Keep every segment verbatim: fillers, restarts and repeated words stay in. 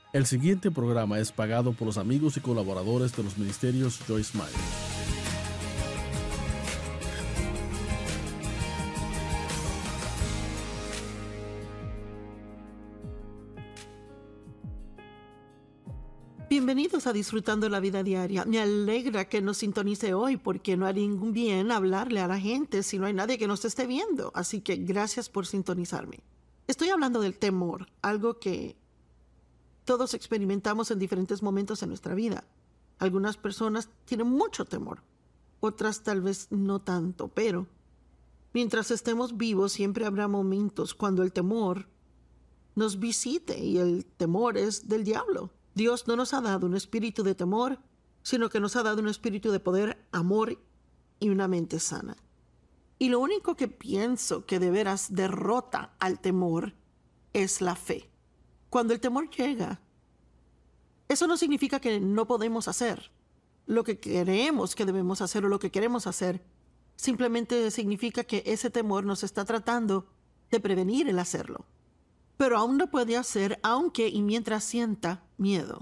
El siguiente programa es pagado por los amigos y colaboradores de los ministerios Joyce Meyer. Bienvenidos a Disfrutando la Vida Diaria. Me alegra que nos sintonice hoy porque no hará ningún bien hablarle a la gente si no hay nadie que nos esté viendo. Así que gracias por sintonizarme. Estoy hablando del temor, algo que todos experimentamos en diferentes momentos en nuestra vida. Algunas personas tienen mucho temor, otras tal vez no tanto, pero mientras estemos vivos siempre habrá momentos cuando el temor nos visite y el temor es del diablo. Dios no nos ha dado un espíritu de temor, sino que nos ha dado un espíritu de poder, amor y una mente sana. Y lo único que pienso que de veras derrota al temor es la fe. Cuando el temor llega, eso no significa que no podemos hacer lo que creemos que debemos hacer o lo que queremos hacer. Simplemente significa que ese temor nos está tratando de prevenir el hacerlo. Pero aún lo puede hacer aunque y mientras sienta miedo.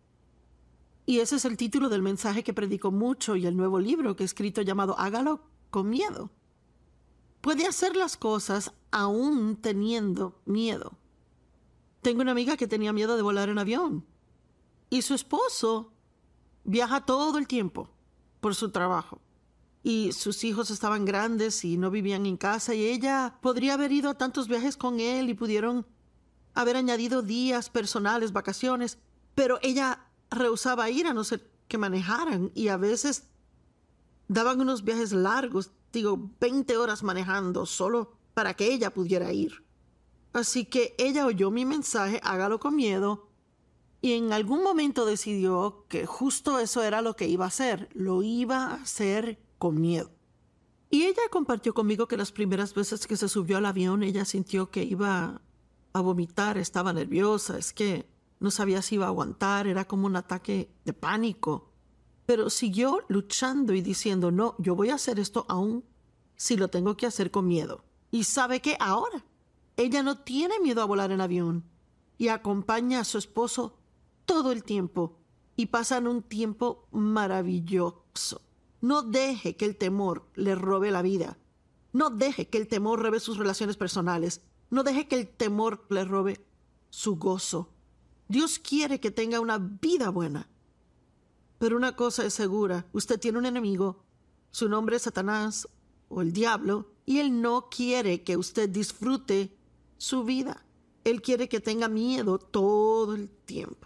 Y ese es el título del mensaje que predico mucho y el nuevo libro que he escrito llamado Hágalo con miedo. Puede hacer las cosas aún teniendo miedo. Tengo una amiga que tenía miedo de volar en avión y su esposo viaja todo el tiempo por su trabajo. Y sus hijos estaban grandes y no vivían en casa y ella podría haber ido a tantos viajes con él y pudieron haber añadido días personales, vacaciones, pero ella rehusaba ir a no ser que manejaran y a veces daban unos viajes largos, digo, veinte horas manejando solo para que ella pudiera ir. Así que ella oyó mi mensaje, hágalo con miedo, y en algún momento decidió que justo eso era lo que iba a hacer, lo iba a hacer con miedo. Y ella compartió conmigo que las primeras veces que se subió al avión ella sintió que iba a vomitar, estaba nerviosa, es que no sabía si iba a aguantar, era como un ataque de pánico. Pero siguió luchando y diciendo, no, yo voy a hacer esto aún si lo tengo que hacer con miedo. ¿Y sabe qué? Ahora ella no tiene miedo a volar en avión y acompaña a su esposo todo el tiempo y pasan un tiempo maravilloso. No deje que el temor le robe la vida. No deje que el temor robe sus relaciones personales. No deje que el temor le robe su gozo. Dios quiere que tenga una vida buena. Pero una cosa es segura, usted tiene un enemigo, su nombre es Satanás o el diablo, y él no quiere que usted disfrute su vida. Él quiere que tenga miedo todo el tiempo.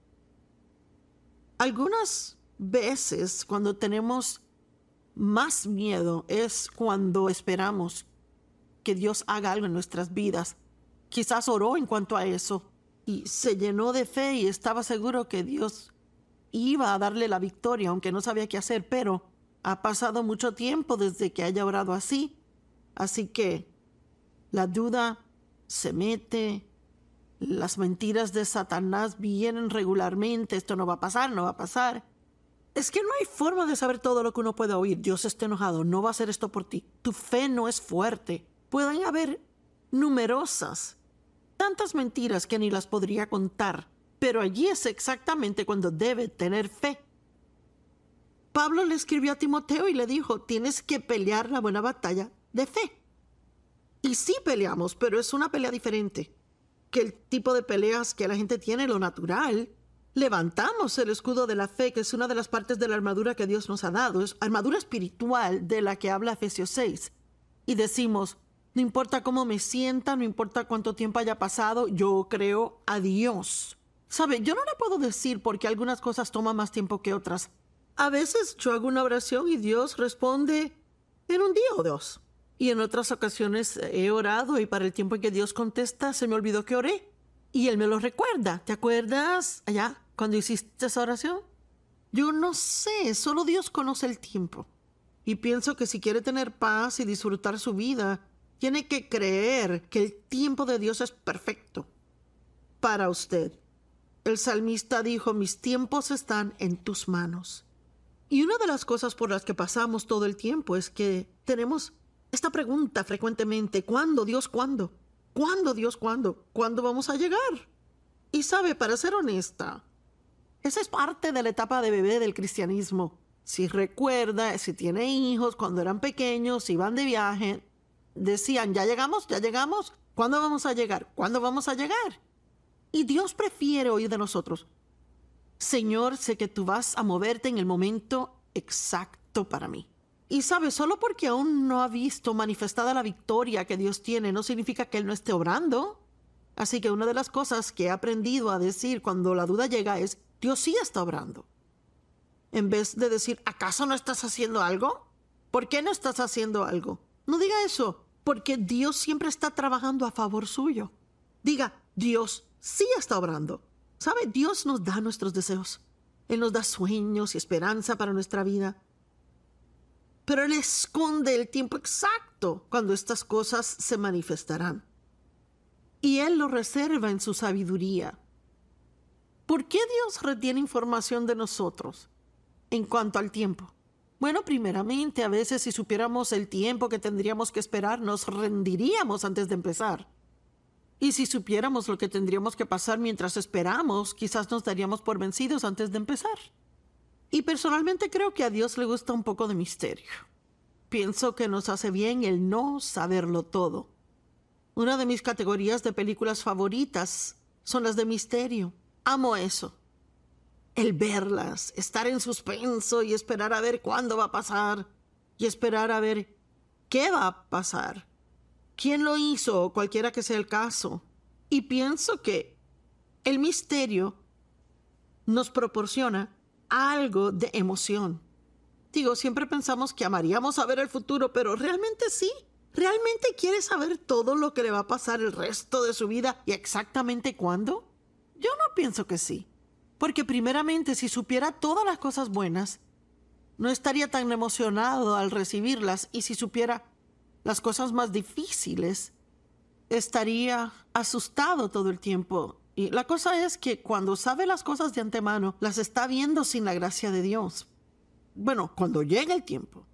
Algunas veces cuando tenemos más miedo es cuando esperamos que Dios haga algo en nuestras vidas. Quizás oró en cuanto a eso y se llenó de fe y estaba seguro que Dios iba a darle la victoria, aunque no sabía qué hacer, pero ha pasado mucho tiempo desde que haya orado así. Así que la duda se mete, las mentiras de Satanás vienen regularmente, esto no va a pasar, no va a pasar. Es que no hay forma de saber todo lo que uno puede oír. Dios está enojado, no va a hacer esto por ti. Tu fe no es fuerte. Pueden haber numerosas, tantas mentiras que ni las podría contar, pero allí es exactamente cuando debe tener fe. Pablo le escribió a Timoteo y le dijo, tienes que pelear la buena batalla de fe. Y sí peleamos, pero es una pelea diferente que el tipo de peleas que la gente tiene, lo natural. Levantamos el escudo de la fe, que es una de las partes de la armadura que Dios nos ha dado, es armadura espiritual de la que habla Efesios seis. Y decimos, no importa cómo me sienta, no importa cuánto tiempo haya pasado, yo creo a Dios. ¿Sabe? Yo no le puedo decir porque algunas cosas toman más tiempo que otras. A veces yo hago una oración y Dios responde en un día o dos. Y en otras ocasiones he orado y para el tiempo en que Dios contesta se me olvidó que oré. Y Él me lo recuerda. ¿Te acuerdas allá cuando hiciste esa oración? Yo no sé, solo Dios conoce el tiempo. Y pienso que si quiere tener paz y disfrutar su vida, tiene que creer que el tiempo de Dios es perfecto para usted. El salmista dijo, mis tiempos están en tus manos. Y una de las cosas por las que pasamos todo el tiempo es que tenemos esta pregunta frecuentemente, ¿cuándo, Dios, cuándo? ¿Cuándo, Dios, cuándo? ¿Cuándo vamos a llegar? Y sabe, para ser honesta, esa es parte de la etapa de bebé del cristianismo. Si recuerda, si tiene hijos, cuando eran pequeños, si van de viaje, decían, ya llegamos, ya llegamos, ¿cuándo vamos a llegar? ¿Cuándo vamos a llegar? Y Dios prefiere oír de nosotros, Señor, sé que tú vas a moverte en el momento exacto para mí. Y sabe, solo porque aún no ha visto manifestada la victoria que Dios tiene, no significa que Él no esté obrando. Así que una de las cosas que he aprendido a decir cuando la duda llega es, Dios sí está obrando. En vez de decir, ¿acaso no estás haciendo algo? ¿Por qué no estás haciendo algo? No diga eso, porque Dios siempre está trabajando a favor suyo. Diga, Dios sí está obrando. ¿Sabe? Dios nos da nuestros deseos. Él nos da sueños y esperanza para nuestra vida. Pero Él esconde el tiempo exacto cuando estas cosas se manifestarán. Y Él lo reserva en su sabiduría. ¿Por qué Dios retiene información de nosotros en cuanto al tiempo? Bueno, primeramente, a veces si supiéramos el tiempo que tendríamos que esperar, nos rendiríamos antes de empezar. Y si supiéramos lo que tendríamos que pasar mientras esperamos, quizás nos daríamos por vencidos antes de empezar. Y personalmente creo que a Dios le gusta un poco de misterio. Pienso que nos hace bien el no saberlo todo. Una de mis categorías de películas favoritas son las de misterio. Amo eso. El verlas, estar en suspenso y esperar a ver cuándo va a pasar. Y esperar a ver qué va a pasar. ¿Quién lo hizo? O cualquiera que sea el caso. Y pienso que el misterio nos proporciona algo de emoción. Digo, siempre pensamos que amaríamos saber el futuro, pero realmente sí. ¿Realmente quiere saber todo lo que le va a pasar el resto de su vida y exactamente cuándo? Yo no pienso que sí. Porque primeramente, si supiera todas las cosas buenas, no estaría tan emocionado al recibirlas. Y si supiera las cosas más difíciles, estaría asustado todo el tiempo. Y la cosa es que cuando sabe las cosas de antemano, las está viendo sin la gracia de Dios. Bueno, cuando llegue el tiempo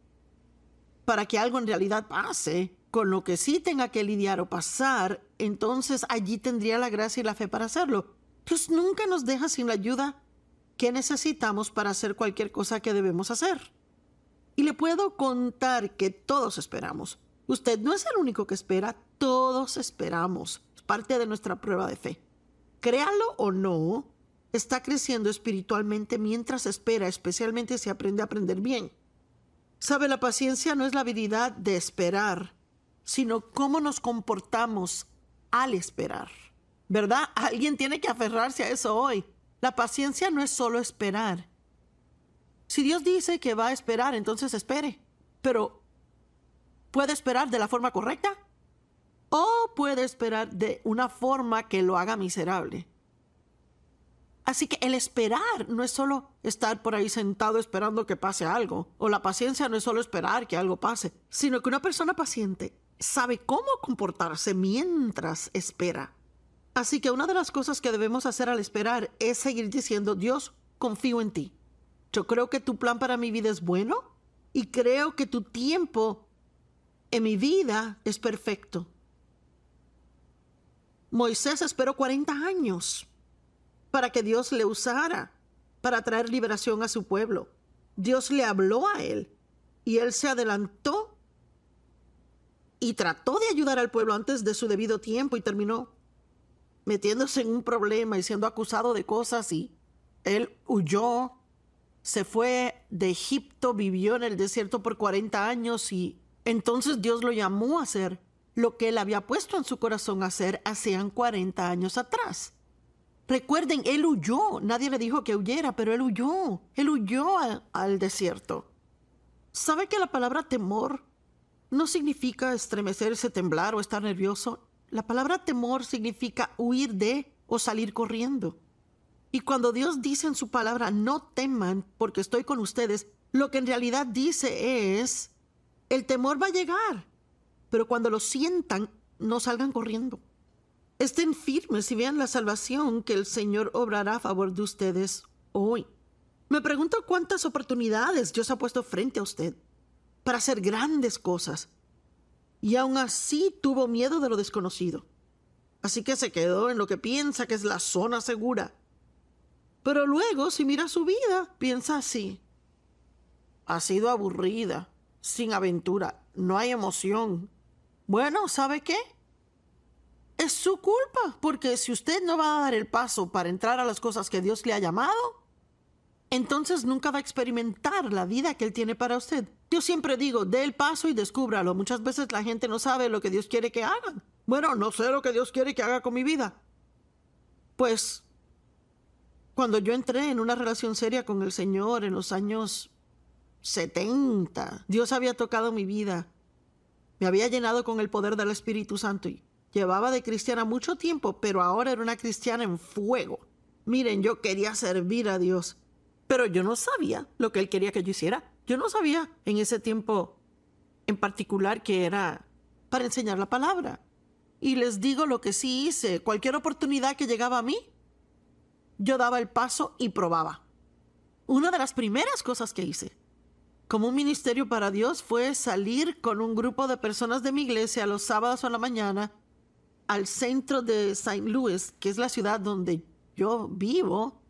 para que algo en realidad pase, con lo que sí tenga que lidiar o pasar, entonces allí tendría la gracia y la fe para hacerlo. Dios nunca nos deja sin la ayuda que necesitamos para hacer cualquier cosa que debemos hacer. Y le puedo contar que todos esperamos. Usted no es el único que espera, todos esperamos. Es parte de nuestra prueba de fe. Créalo o no, está creciendo espiritualmente mientras espera, especialmente si aprende a aprender bien. Sabe, la paciencia no es la habilidad de esperar, sino cómo nos comportamos al esperar. ¿Verdad? Alguien tiene que aferrarse a eso hoy. La paciencia no es solo esperar. Si Dios dice que va a esperar, entonces espere. Pero, ¿puede esperar de la forma correcta? ¿O puede esperar de una forma que lo haga miserable? Así que el esperar no es solo estar por ahí sentado esperando que pase algo. O la paciencia no es solo esperar que algo pase, sino que una persona paciente sabe cómo comportarse mientras espera. Así que una de las cosas que debemos hacer al esperar es seguir diciendo, Dios, confío en ti. Yo creo que tu plan para mi vida es bueno y creo que tu tiempo en mi vida es perfecto. Moisés esperó cuarenta años para que Dios le usara para traer liberación a su pueblo. Dios le habló a él y él se adelantó y trató de ayudar al pueblo antes de su debido tiempo y terminó metiéndose en un problema y siendo acusado de cosas, y él huyó, se fue de Egipto, vivió en el desierto por cuarenta años y entonces Dios lo llamó a hacer lo que él había puesto en su corazón hacer hacían cuarenta años atrás. Recuerden, él huyó. Nadie le dijo que huyera, pero él huyó. Él huyó a, al desierto. ¿Sabe que la palabra temor no significa estremecerse, temblar o estar nervioso? La palabra temor significa huir de o salir corriendo. Y cuando Dios dice en su palabra, no teman porque estoy con ustedes, lo que en realidad dice es, el temor va a llegar, pero cuando lo sientan, no salgan corriendo. Estén firmes y vean la salvación que el Señor obrará a favor de ustedes hoy. Me pregunto cuántas oportunidades Dios ha puesto frente a usted para hacer grandes cosas. Y aún así tuvo miedo de lo desconocido. Así que se quedó en lo que piensa que es la zona segura. Pero luego, si mira su vida, piensa así. Ha sido aburrida, sin aventura, no hay emoción. Bueno, ¿sabe qué? Es su culpa, porque si usted no va a dar el paso para entrar a las cosas que Dios le ha llamado, entonces nunca va a experimentar la vida que Él tiene para usted. Yo siempre digo, dé el paso y descúbralo. Muchas veces la gente no sabe lo que Dios quiere que hagan. Bueno, no sé lo que Dios quiere que haga con mi vida. Pues, cuando yo entré en una relación seria con el Señor en los años setenta, Dios había tocado mi vida. Me había llenado con el poder del Espíritu Santo y llevaba de cristiana mucho tiempo, pero ahora era una cristiana en fuego. Miren, yo quería servir a Dios, pero yo no sabía lo que Él quería que yo hiciera. Yo no sabía en ese tiempo en particular que era para enseñar la palabra. Y les digo lo que sí hice. Cualquier oportunidad que llegaba a mí, yo daba el paso y probaba. Una de las primeras cosas que hice como un ministerio para Dios fue salir con un grupo de personas de mi iglesia los sábados a la mañana al centro de Saint Louis, que es la ciudad donde yo vivo,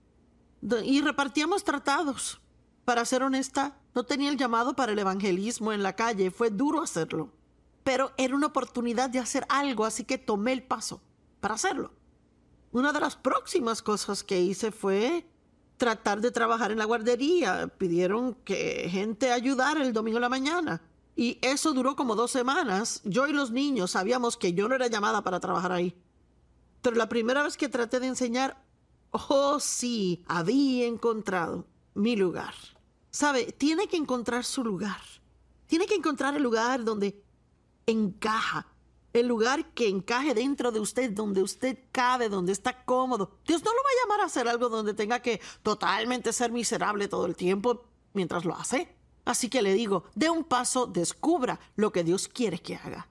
y repartíamos tratados. Para ser honesta, no tenía el llamado para el evangelismo en la calle. Fue duro hacerlo. Pero era una oportunidad de hacer algo, así que tomé el paso para hacerlo. Una de las próximas cosas que hice fue tratar de trabajar en la guardería. Pidieron que gente ayudara el domingo en la mañana. Y eso duró como dos semanas. Yo y los niños sabíamos que yo no era llamada para trabajar ahí. Pero la primera vez que traté de enseñar, oh sí, había encontrado mi lugar. ¿Sabe? Tiene que encontrar su lugar. Tiene que encontrar el lugar donde encaja. El lugar que encaje dentro de usted, donde usted cabe, donde está cómodo. Dios no lo va a llamar a hacer algo donde tenga que totalmente ser miserable todo el tiempo mientras lo hace. Así que le digo, dé un paso, descubra lo que Dios quiere que haga.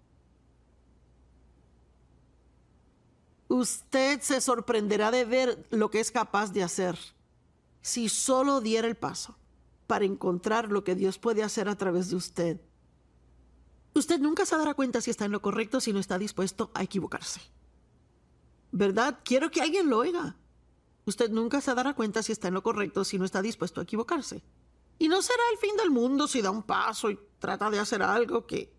Usted se sorprenderá de ver lo que es capaz de hacer si solo diera el paso para encontrar lo que Dios puede hacer a través de usted. Usted nunca se dará cuenta si está en lo correcto si no está dispuesto a equivocarse. ¿Verdad? Quiero que alguien lo oiga. Usted nunca se dará cuenta si está en lo correcto si no está dispuesto a equivocarse. Y no será el fin del mundo si da un paso y trata de hacer algo que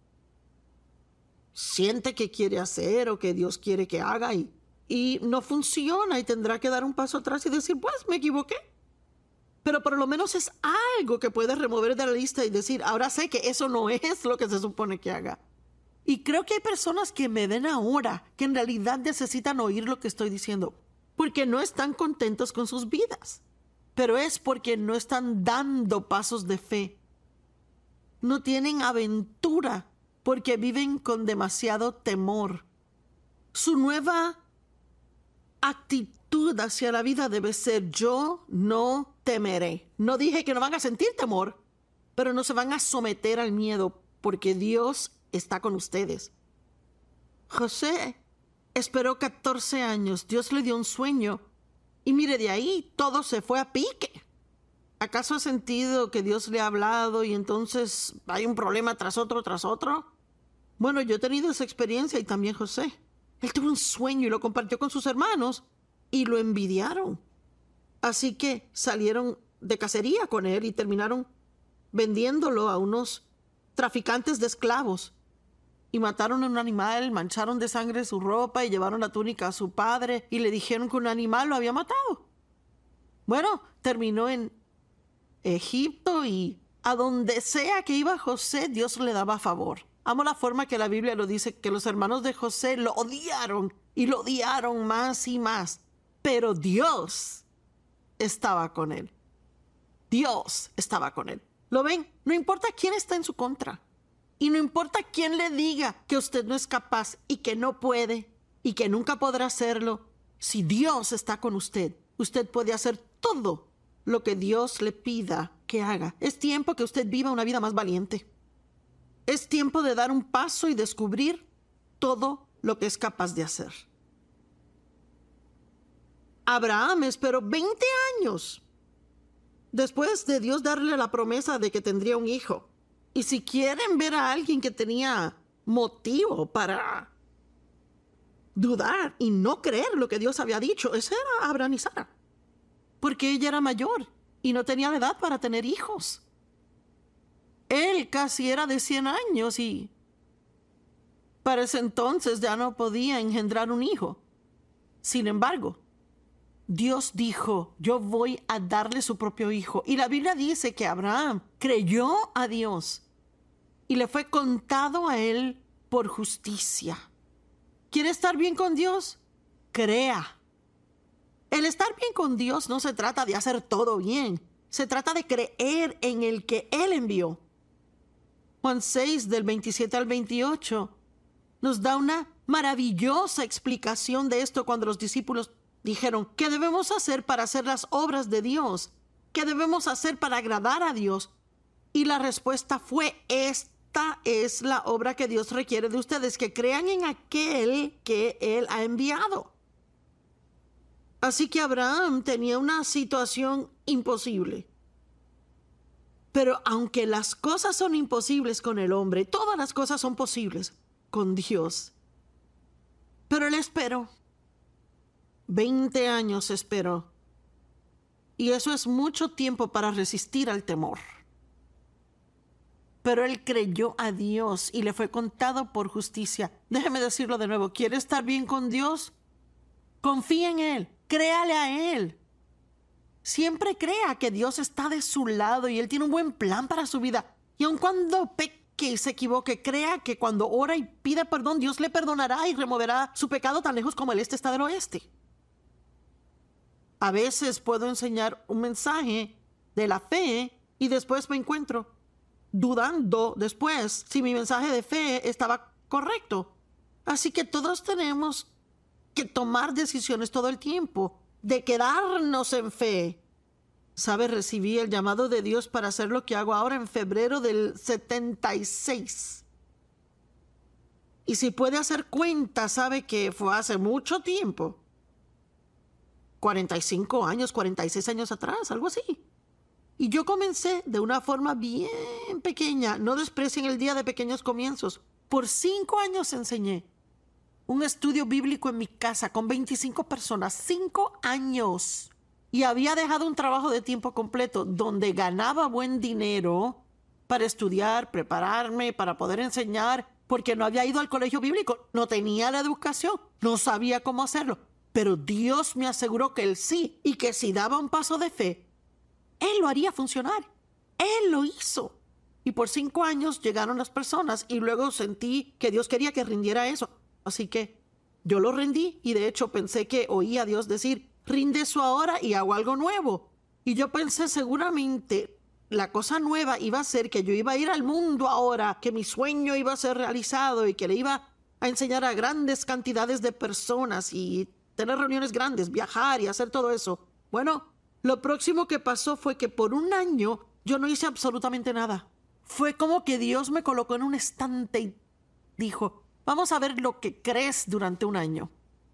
siente que quiere hacer o que Dios quiere que haga y, y no funciona y tendrá que dar un paso atrás y decir, pues me equivoqué. Pero por lo menos es algo que puede remover de la lista y decir, ahora sé que eso no es lo que se supone que haga. Y creo que hay personas que me ven ahora que en realidad necesitan oír lo que estoy diciendo, porque no están contentos con sus vidas. Pero es porque no están dando pasos de fe. No tienen aventura porque viven con demasiado temor. Su nueva actitud hacia la vida debe ser, yo no temeré. No dije que no van a sentir temor, pero no se van a someter al miedo porque Dios está con ustedes. José esperó catorce años. Dios le dio un sueño y mire, de ahí todo se fue a pique. ¿Acaso ha sentido que Dios le ha hablado y entonces hay un problema tras otro, tras otro? Bueno, yo he tenido esa experiencia y también José. Él tuvo un sueño y lo compartió con sus hermanos y lo envidiaron. Así que salieron de cacería con él y terminaron vendiéndolo a unos traficantes de esclavos. Y mataron a un animal, mancharon de sangre su ropa y llevaron la túnica a su padre y le dijeron que un animal lo había matado. Bueno, terminó en Egipto y a donde sea que iba José, Dios le daba favor. Amo la forma que la Biblia lo dice, que los hermanos de José lo odiaron y lo odiaron más y más. Pero Dios estaba con él. Dios estaba con él. ¿Lo ven? No importa quién está en su contra. Y no importa quién le diga que usted no es capaz y que no puede y que nunca podrá hacerlo. Si Dios está con usted, usted puede hacer todo lo que Dios le pida que haga. Es tiempo que usted viva una vida más valiente. Es tiempo de dar un paso y descubrir todo lo que es capaz de hacer. Abraham esperó veinte años después de Dios darle la promesa de que tendría un hijo. Y si quieren ver a alguien que tenía motivo para dudar y no creer lo que Dios había dicho. Ese era Abraham y Sara. Porque ella era mayor y no tenía la edad para tener hijos. Él casi era de cien años y para ese entonces ya no podía engendrar un hijo. Sin embargo, Dios dijo, yo voy a darle su propio hijo. Y la Biblia dice que Abraham creyó a Dios y le fue contado a él por justicia. ¿Quiere estar bien con Dios? Crea. El estar bien con Dios no se trata de hacer todo bien. Se trata de creer en el que Él envió. Juan seis, del veintisiete al veintiocho, nos da una maravillosa explicación de esto cuando los discípulos dijeron, ¿qué debemos hacer para hacer las obras de Dios? ¿Qué debemos hacer para agradar a Dios? Y la respuesta fue, esta es la obra que Dios requiere de ustedes, que crean en aquel que Él ha enviado. Así que Abraham tenía una situación imposible. Pero aunque las cosas son imposibles con el hombre, todas las cosas son posibles con Dios. Pero él esperó. Veinte años esperó. Y eso es mucho tiempo para resistir al temor. Pero él creyó a Dios y le fue contado por justicia. Déjeme decirlo de nuevo. ¿Quiere estar bien con Dios? Confía en Él. Créale a Él. Siempre crea que Dios está de su lado y Él tiene un buen plan para su vida. Y aun cuando peque y se equivoque, crea que cuando ora y pida perdón, Dios le perdonará y removerá su pecado tan lejos como el este está del oeste. A veces puedo enseñar un mensaje de la fe y después me encuentro dudando después si mi mensaje de fe estaba correcto. Así que todos tenemos que tomar decisiones todo el tiempo de quedarnos en fe. ¿Sabe? Recibí el llamado de Dios para hacer lo que hago ahora en febrero del setenta y seis. Y si puede hacer cuenta, sabe que fue hace mucho tiempo. cuarenta y cinco años, cuarenta y seis años atrás, algo así. Y yo comencé de una forma bien pequeña. No desprecien el día de pequeños comienzos. Por cinco años enseñé un estudio bíblico en mi casa con veinticinco personas, cinco años. Y había dejado un trabajo de tiempo completo donde ganaba buen dinero para estudiar, prepararme, para poder enseñar, porque no había ido al colegio bíblico, no tenía la educación, no sabía cómo hacerlo. Pero Dios me aseguró que Él sí, y que si daba un paso de fe, Él lo haría funcionar. Él lo hizo. Y por cinco años llegaron las personas y luego sentí que Dios quería que rindiera eso. Así que yo lo rendí y de hecho pensé que oí a Dios decir, rinde eso ahora y hago algo nuevo. Y yo pensé seguramente la cosa nueva iba a ser que yo iba a ir al mundo ahora, que mi sueño iba a ser realizado y que le iba a enseñar a grandes cantidades de personas y tener reuniones grandes, viajar y hacer todo eso. Bueno, lo próximo que pasó fue que por un año yo no hice absolutamente nada. Fue como que Dios me colocó en un estante y dijo, vamos a ver lo que crees durante un año.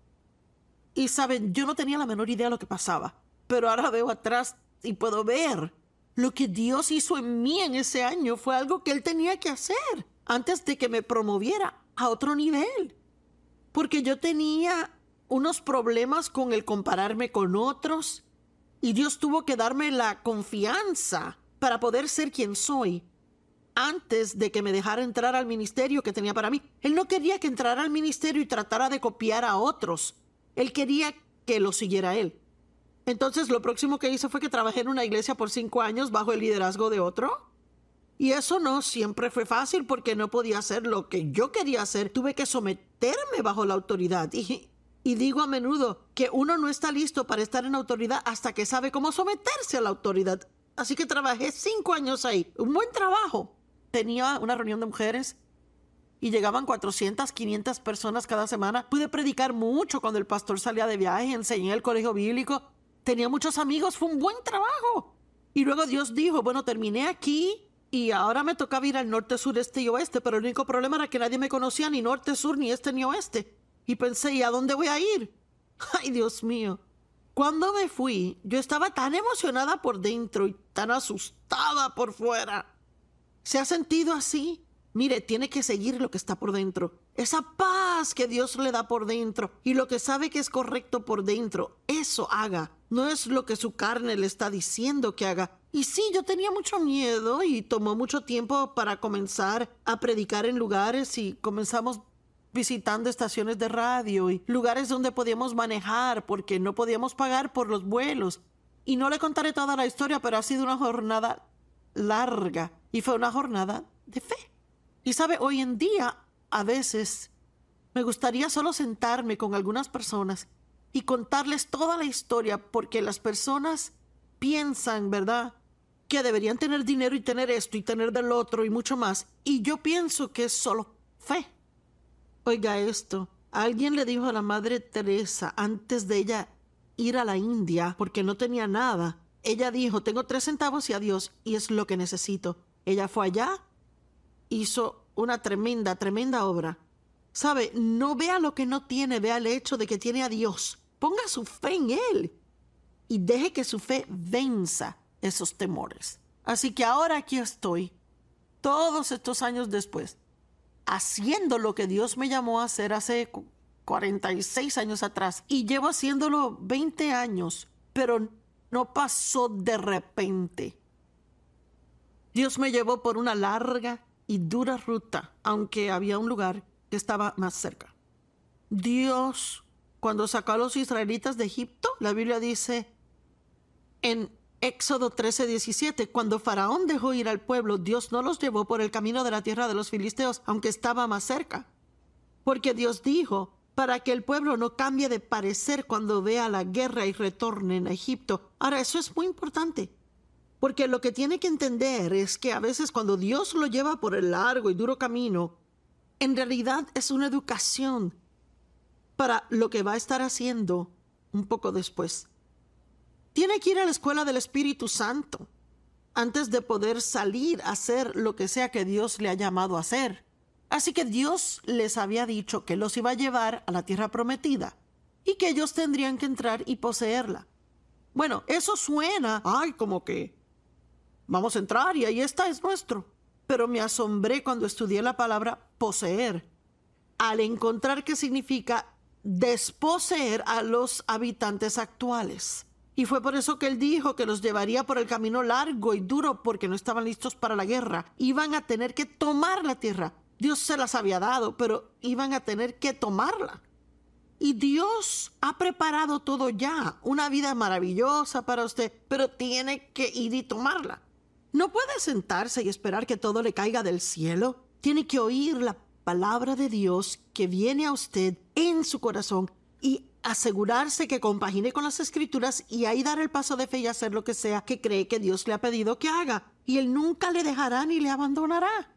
Y saben, yo no tenía la menor idea de lo que pasaba, pero ahora veo atrás y puedo ver lo que Dios hizo en mí en ese año. Fue algo que Él tenía que hacer antes de que me promoviera a otro nivel. Porque yo tenía unos problemas con el compararme con otros y Dios tuvo que darme la confianza para poder ser quien soy. Antes de que me dejara entrar al ministerio que tenía para mí. Él no quería que entrara al ministerio y tratara de copiar a otros. Él quería que lo siguiera él. Entonces lo próximo que hice fue que trabajé en una iglesia por cinco años bajo el liderazgo de otro. Y eso no siempre fue fácil porque no podía hacer lo que yo quería hacer. Tuve que someterme bajo la autoridad. Y, y digo a menudo que uno no está listo para estar en autoridad hasta que sabe cómo someterse a la autoridad. Así que trabajé cinco años ahí. Un buen trabajo. Tenía una reunión de mujeres y llegaban cuatrocientas, quinientas personas cada semana. Pude predicar mucho cuando el pastor salía de viaje, enseñé el colegio bíblico. Tenía muchos amigos, fue un buen trabajo. Y luego Dios dijo, bueno, terminé aquí y ahora me tocaba ir al norte, sur, este y oeste, pero el único problema era que nadie me conocía, ni norte, sur, ni este, ni oeste. Y pensé, ¿y a dónde voy a ir? Ay, Dios mío. Cuando me fui, yo estaba tan emocionada por dentro y tan asustada por fuera. ¿Se ha sentido así? Mire, tiene que seguir lo que está por dentro. Esa paz paz que Dios le da por dentro y lo que sabe que es correcto por dentro, eso haga. No es lo que su carne le está diciendo que haga. Y sí, yo tenía mucho miedo y tomó mucho tiempo para comenzar a predicar en lugares y comenzamos visitando estaciones de radio y lugares donde podíamos manejar porque no podíamos pagar por los vuelos. Y no le contaré toda la historia, pero ha sido una jornada larga y fue una jornada de fe. Y sabe, hoy en día a veces me gustaría solo sentarme con algunas personas y contarles toda la historia porque las personas piensan, ¿verdad?, que deberían tener dinero y tener esto y tener del otro y mucho más. Y yo pienso que es solo fe. Oiga esto, alguien le dijo a la Madre Teresa antes de ella ir a la India porque no tenía nada. Ella dijo, tengo tres centavos y adiós, y es lo que necesito. Ella fue allá, hizo una tremenda, tremenda obra. ¿Sabe? No vea lo que no tiene, vea el hecho de que tiene a Dios. Ponga su fe en Él y deje que su fe venza esos temores. Así que ahora aquí estoy, todos estos años después, haciendo lo que Dios me llamó a hacer hace cuarenta y seis años atrás. Y llevo haciéndolo veinte años, pero no pasó de repente. Dios me llevó por una larga y dura ruta, aunque había un lugar que estaba más cerca. Dios, cuando sacó a los israelitas de Egipto, la Biblia dice en Éxodo trece, diecisiete, cuando Faraón dejó ir al pueblo, Dios no los llevó por el camino de la tierra de los filisteos, aunque estaba más cerca. Porque Dios dijo, para que el pueblo no cambie de parecer cuando vea la guerra y retornen a Egipto. Ahora, eso es muy importante, porque lo que tiene que entender es que a veces cuando Dios lo lleva por el largo y duro camino, en realidad es una educación para lo que va a estar haciendo un poco después. Tiene que ir a la escuela del Espíritu Santo antes de poder salir a hacer lo que sea que Dios le ha llamado a hacer. Así que Dios les había dicho que los iba a llevar a la tierra prometida y que ellos tendrían que entrar y poseerla. Bueno, eso suena, ay, como que vamos a entrar y ahí está, es nuestro. Pero me asombré cuando estudié la palabra poseer, al encontrar que significa desposeer a los habitantes actuales. Y fue por eso que él dijo que los llevaría por el camino largo y duro porque no estaban listos para la guerra. Iban a tener que tomar la tierra. Dios se las había dado, pero iban a tener que tomarla. Y Dios ha preparado todo ya, una vida maravillosa para usted, pero tiene que ir y tomarla. No puede sentarse y esperar que todo le caiga del cielo. Tiene que oír la palabra de Dios que viene a usted en su corazón y asegurarse que compagine con las Escrituras y ahí dar el paso de fe y hacer lo que sea que cree que Dios le ha pedido que haga. Y Él nunca le dejará ni le abandonará.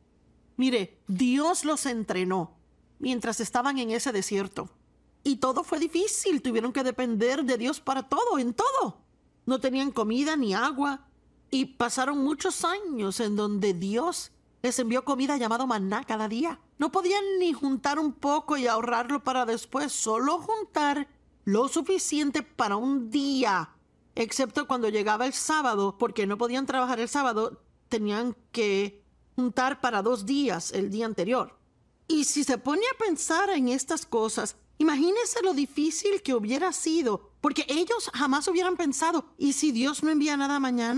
Mire, Dios los entrenó mientras estaban en ese desierto. Y todo fue difícil. Tuvieron que depender de Dios para todo, en todo. No tenían comida ni agua. Y pasaron muchos años en donde Dios les envió comida llamada maná cada día. No podían ni juntar un poco y ahorrarlo para después, solo juntar lo suficiente para un día. Excepto cuando llegaba el sábado, porque no podían trabajar el sábado, tenían que juntar para dos días el día anterior. Y si se pone a pensar en estas cosas, imagínese lo difícil que hubiera sido, porque ellos jamás hubieran pensado, ¿y si Dios no envía nada mañana?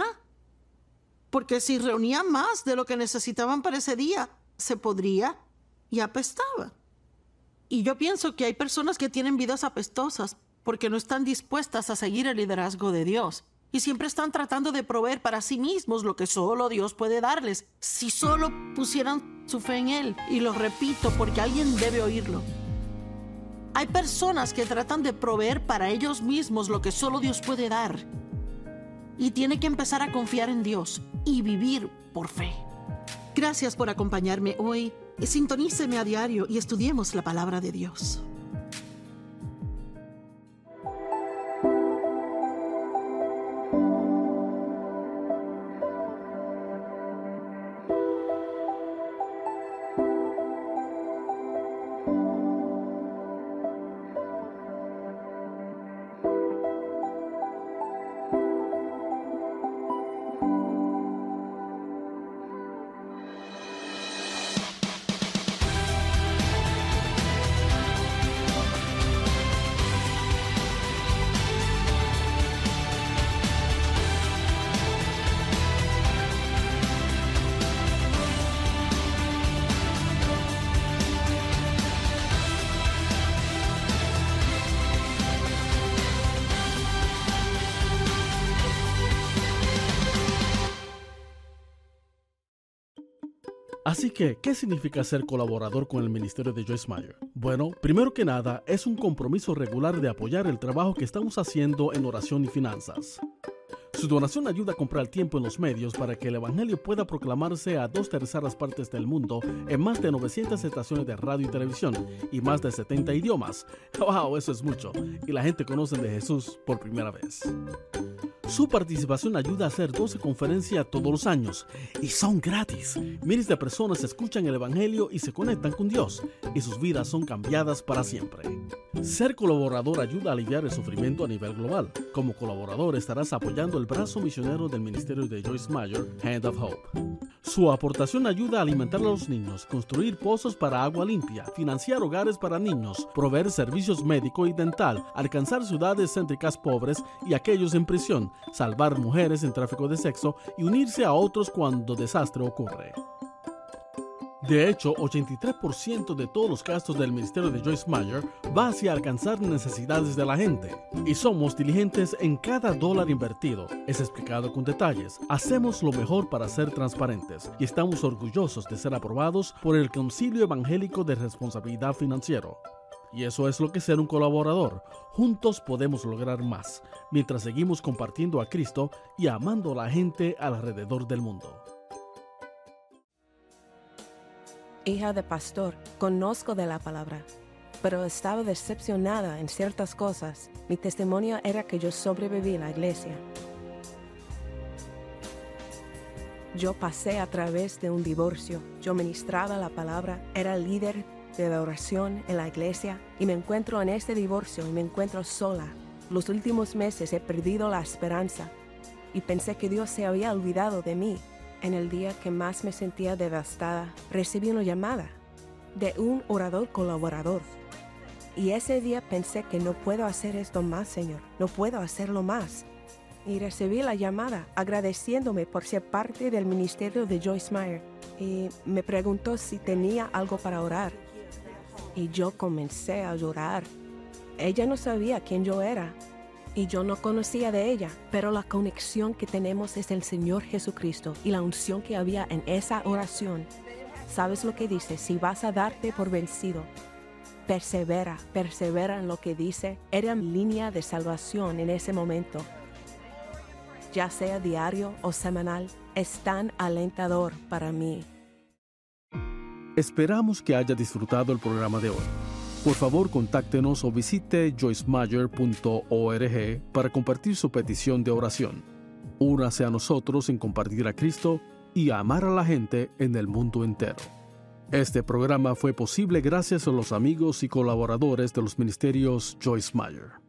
Porque si reunían más de lo que necesitaban para ese día, se podría y apestaba. Y yo pienso que hay personas que tienen vidas apestosas porque no están dispuestas a seguir el liderazgo de Dios. Y siempre están tratando de proveer para sí mismos lo que solo Dios puede darles. Si solo pusieran su fe en Él. Y lo repito porque alguien debe oírlo. Hay personas que tratan de proveer para ellos mismos lo que solo Dios puede dar. Y tiene que empezar a confiar en Dios y vivir por fe. Gracias por acompañarme hoy. Sintoníceme a diario y estudiemos la palabra de Dios. Así que, ¿qué significa ser colaborador con el ministerio de Joyce Meyer? Bueno, primero que nada, es un compromiso regular de apoyar el trabajo que estamos haciendo en oración y finanzas. Su donación ayuda a comprar tiempo en los medios para que el Evangelio pueda proclamarse a dos terceras partes del mundo en más de novecientas estaciones de radio y televisión y más de setenta idiomas. ¡Wow! Eso es mucho. Y la gente conoce de Jesús por primera vez. Su participación ayuda a hacer doce conferencias todos los años y son gratis. Miles de personas escuchan el Evangelio y se conectan con Dios y sus vidas son cambiadas para siempre. Ser colaborador ayuda a aliviar el sufrimiento a nivel global. Como colaborador estarás apoyando el brazo misionero del ministerio de Joyce Meyer, Hand of Hope. Su aportación ayuda a alimentar a los niños, construir pozos para agua limpia, financiar hogares para niños, proveer servicios médico y dental, alcanzar ciudades céntricas pobres y aquellos en prisión, salvar mujeres en tráfico de sexo y unirse a otros cuando desastre ocurre. De hecho, ochenta y tres por ciento de todos los gastos del ministerio de Joyce Meyer va hacia alcanzar necesidades de la gente. Y somos diligentes en cada dólar invertido. Es explicado con detalles. Hacemos lo mejor para ser transparentes y estamos orgullosos de ser aprobados por el Concilio Evangélico de Responsabilidad Financiera. Y eso es lo que es ser un colaborador. Juntos podemos lograr más, mientras seguimos compartiendo a Cristo y amando a la gente alrededor del mundo. Hija de pastor, conozco de la palabra, pero estaba decepcionada en ciertas cosas. Mi testimonio era que yo sobreviví a la iglesia. Yo pasé a través de un divorcio. Yo ministraba la palabra, era líder de la oración en la iglesia y me encuentro en este divorcio y me encuentro sola. Los últimos meses he perdido la esperanza y pensé que Dios se había olvidado de mí. En el día que más me sentía devastada, recibí una llamada de un orador colaborador. Y ese día pensé que no puedo hacer esto más, Señor, no puedo hacerlo más. Y recibí la llamada agradeciéndome por ser parte del ministerio de Joyce Meyer. Y me preguntó si tenía algo para orar. Y yo comencé a llorar. Ella no sabía quién yo era. Y yo no conocía de ella, pero la conexión que tenemos es el Señor Jesucristo y la unción que había en esa oración. ¿Sabes lo que dice? Si vas a darte por vencido, persevera, persevera en lo que dice. Era mi línea de salvación en ese momento. Ya sea diario o semanal, es tan alentador para mí. Esperamos que haya disfrutado el programa de hoy. Por favor, contáctenos o visite joyce meyer punto org para compartir su petición de oración. Únase a nosotros en compartir a Cristo y a amar a la gente en el mundo entero. Este programa fue posible gracias a los amigos y colaboradores de los ministerios Joyce Meyer.